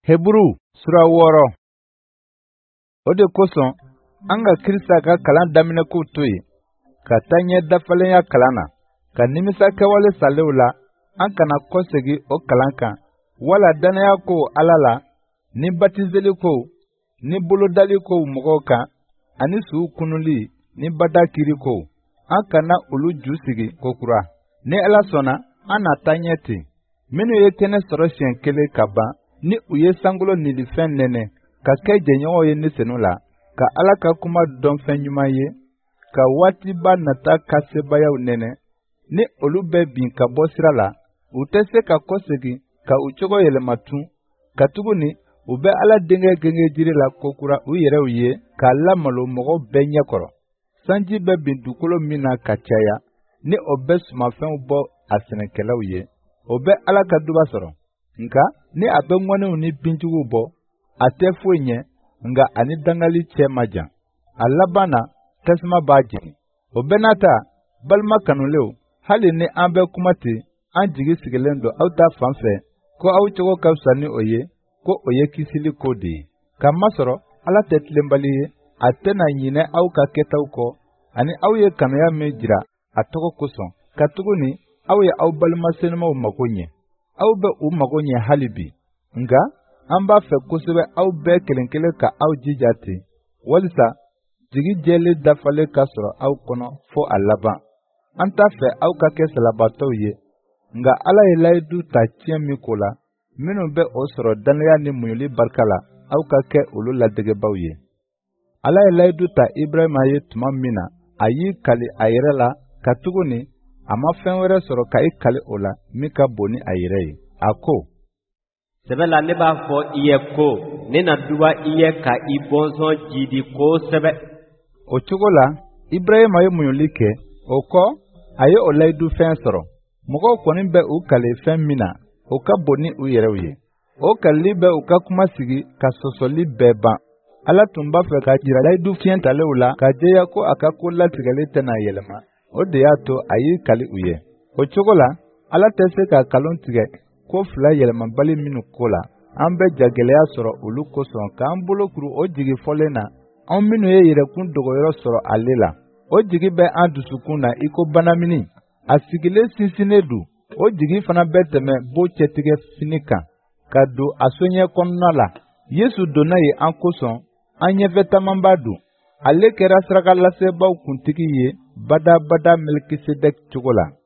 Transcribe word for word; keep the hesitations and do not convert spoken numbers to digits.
Hebru sura wɔɔrɔ. O de kosɔn an ka Kirista ka kalan daminɛ ko to yen, ka taa ɲɛ dafalenya kalan na, ka nimisa kɛwale salew la, an kana kɔsegi o kalan kan, wala danaya ko Ala la, ni batizeli ko, ni bolodali ko mɔgɔw kan, ani suw kunuli, ni bada kiri ko. An kana olu ju sigi kokura. Ni Ala sɔnna, an na taa ɲɛ ten. Minnu ye kɛnɛ sɔrɔ siɲɛ kelen ka ban, ni u ye sankolo nilifɛn nɛnɛ, ka kɛ jɛɲɔgɔnw ye ni senu la, ka Ala ka kuma dɔn fɛn ɲuman ye, ka waatiba nata ka sebayaw nɛnɛ, ni olu bɛ bin ka bɔ sira la, u tɛ se ka kɔsegi ka u cogo yɛlɛma tun, ka tuguni u bɛ Ala denkɛ genge jiri la kokura u yɛrɛw ye, k'a lamalo mɔgɔ bɛɛ ɲɛkɔrɔ. Sanji bɛ bin dukolo min na ka caya, ni o bɛ sumafɛnw bɔ a sɛnɛkɛlaw ye, o bɛ Ala ka duba sɔrɔ. Nka ni a bɛ ŋɔniw ni binjuguw bɔ, a tɛ foyi ɲɛ, nka ani dangali cɛ ma jan. A laban na, tasuma b'a jeni. O bɛɛ n'a ta, balima kanulenw, hali ni an bɛ kuma ten, an jigi sigilen don aw ta fan fɛ, ko aw cogo ka fisa ni o ye, ko o ye kisili ko de ye. K'a masɔrɔ Ala tɛ tilenbali ye, a tɛna ɲinɛ aw ka kɛtaw kɔ, ani aw ye kanuya min jira a tɔgɔ kosɔn, ka tuguni aw ye aw balima senumaw mago ɲɛ. Aw bɛ u mago ɲɛ hali bi. Nka an b'a fɛ kosɛbɛ aw bɛɛ kelen kelen ka aw jija ten, walisa jigi jɛlen dafalen ka sɔrɔ aw kɔnɔ fo a laban. An t'a fɛ aw ka kɛ salabatɔw ye, nka Ala ye layidu ta tiɲɛ min ko la, minnu bɛ o sɔrɔ dannaya ni muɲuli barika la, aw ka kɛ olu ladegebaw ye. Ala ye layidu ta Ibrahima ye tuma min na, a y'i kali a yɛrɛ la, ka tuguni a ma fɛn wɛrɛ sɔrɔ ka i kali o la min ka bon ni a yɛrɛ ye. A ko, sɛbɛ la ne b'a fɔ i ye ko, ne na duba i ye ka i bɔnsɔn jidi kosɛbɛ. O cogo la, Ibrahima ye muɲuli kɛ, o kɔ, a ye o layidu fɛn sɔrɔ. Mɔgɔw kɔni bɛ u kali fɛn min na, o ka bon ni u yɛrɛw ye. O kalili bɛ u ka kuma sigi ka sɔsɔli bɛɛ ban. Ala tun b'a fɛ ka jira layidu fiɲɛ talew la, ka jɛya ko a ka ko latigɛli tɛna yɛlɛma. O de y'a to a y'i kali u ye. O cogo la, Ala tɛ se ka kalon tigɛ ko fila yɛlɛmabali minnu ko la, an bɛ jagɛlɛya sɔrɔ olu kosɔn k'an bolo kuru o jigi fɔlen na, anw minnu ye yɛrɛkun dogoyɔrɔ sɔrɔ ale la. O jigi bɛ an dusukun na i ko banamini. A sigilen sinsinnen don, o jigi fana bɛ tɛmɛ bo cɛtigɛ fini kan, ka don a soɲɛ kɔnɔna la. Yesu donna ye an kosɔn, an ɲɛfɛtamanba don. Ale kɛra saraka lasebaaw kuntigi ye, badabada Melikisedɛki cogo la.